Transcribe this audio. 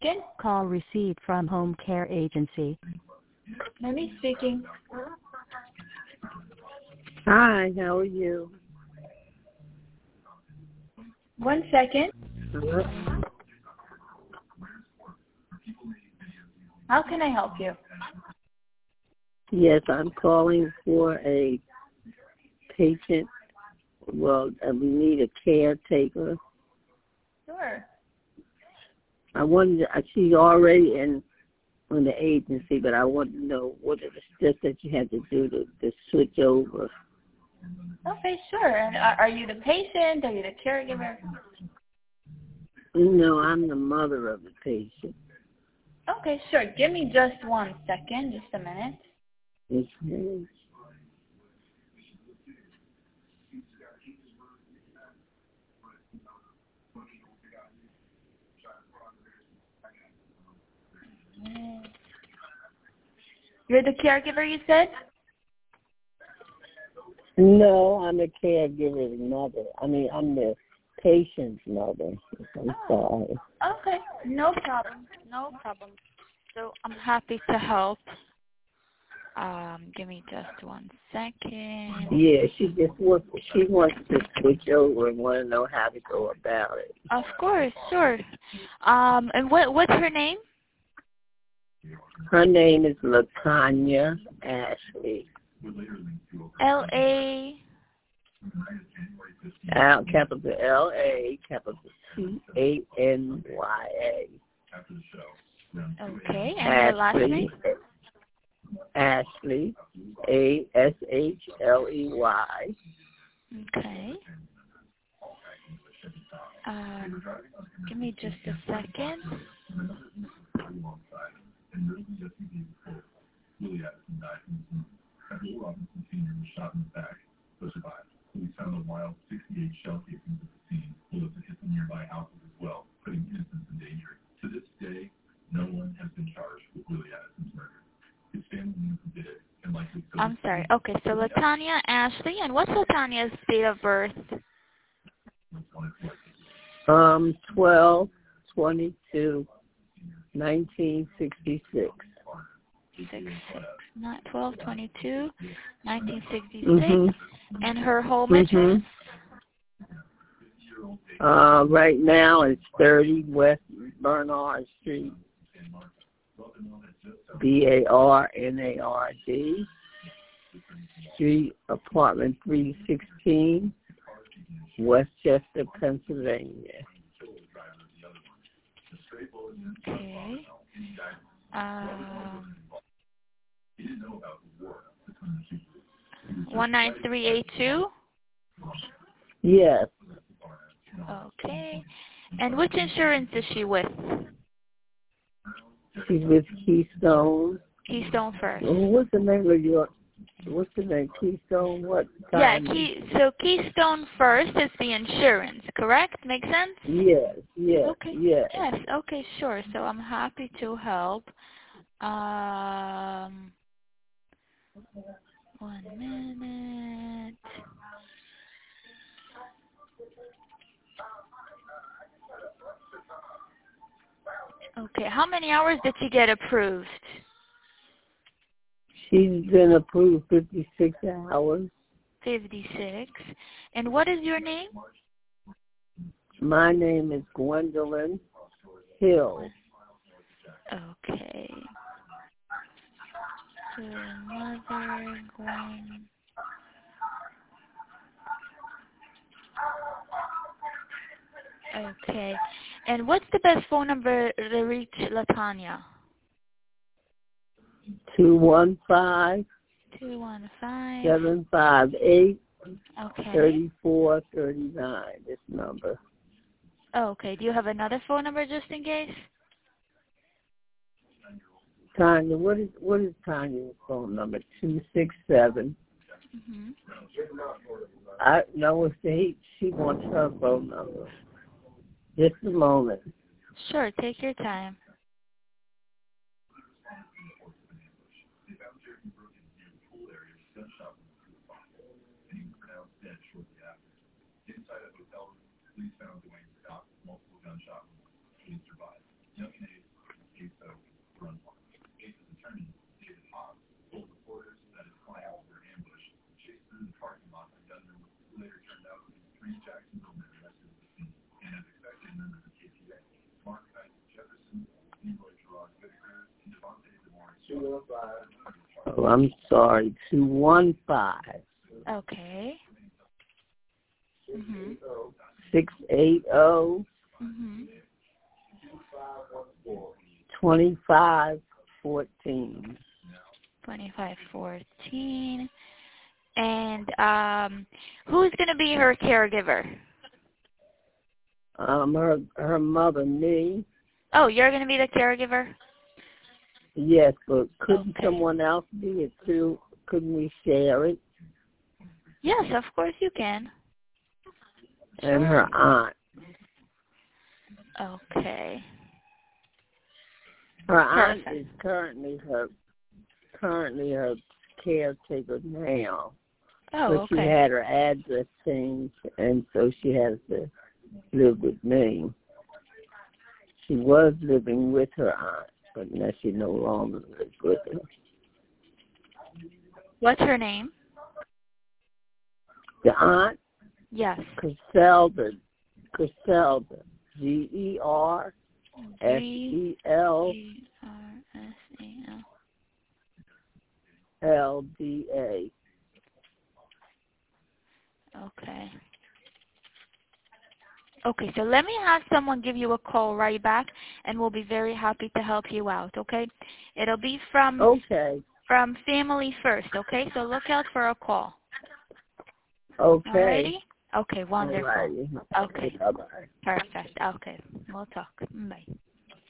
Call received from Home Care Agency. Mimi speaking. Hi, how are you? 1 second. How can I help you? Yes, I'm calling for a patient. Well, we need a caretaker. Sure. I wanted to, she's already in the agency, but I want to know what are the steps that you have to do to switch over. Okay, sure. And are you the patient? Are you the caregiver? No, I'm the mother of the patient. Okay, sure. Give me just 1 second, just a minute. Okay. You're the caregiver, you said? No, I'm a caregiver's mother. I'm the patient's mother. I'm sorry. Okay, no problem. No problem. So I'm happy to help. Give me just 1 second. Yeah, she wants to switch over and want to know how to go about it. Of course, sure. And what's her name? Her name is LaTanya Ashley. L-A... Capital L-A, capital T-A-N-Y-A. Okay, and her last name? Ashley, A-S-H-L-E-Y. Okay. Give me just a second. Police found a wild 68 shell casings at the scene. Bullets had hit the nearby houses as well, putting innocents in danger. To this day, no one has been charged with Willie Addison's murder. His family knew who did it, and likely... I'm sorry. Okay, so LaTanya Ashley, and what's LaTanya's date of birth? 12/22/1966. 12/22/1966. Mm-hmm. And her home address? Right now it's 30 West Bernard Street, Barnard Street, apartment 316, Westchester, Pennsylvania. Okay. 19382? Yes. Okay. And which insurance is she with? She's with Keystone. Keystone First. What's the name? Keystone what? Yeah, Keystone First is the insurance, correct? Make sense? Yes, yes, okay. yes. Yes, okay, sure. So I'm happy to help. 1 minute. Okay, how many hours did she get approved? She's been approved 56 hours. 56. And what is your name? My name is Gwendolyn Hill. Okay. So Mother Gwen. Okay. And what's the best phone number to reach LaTanya? 215 215 758 Okay. 3439. This number. Okay. Do you have another phone number just in case? Tanya, what is Tanya's phone number? 267. Mm-hmm. I know she wants her phone number. Just a moment. Sure. Take your time. Inside a hotel room, police found Dwayne Scott with multiple gunshot wounds. He survived. Young and Abe Oh, I'm sorry, 215. Okay. Mhm. 680 Mhm. 2514. 2514. And who's going to be her caregiver? Her mother, me. Oh, you're going to be the caregiver? Yes, but couldn't Okay. someone else be it too? Couldn't we share it? Yes, of course you can. And her aunt. Okay. Her aunt Perfect. is currently her caretaker now. Oh, But she okay. had her address changed, and so she has to live with me. She was living with her aunt, but now she no longer lives with her. What's her name? The aunt? Yes. Griselda. GERSELDA. LDA. Okay. Okay, so let me have someone give you a call right back, and we'll be very happy to help you out, okay? It'll be from Family First, okay? So look out for a call. Okay. Alrighty? Okay, wonderful. Alrighty. Okay. Bye-bye. Perfect. Okay. We'll talk. Bye.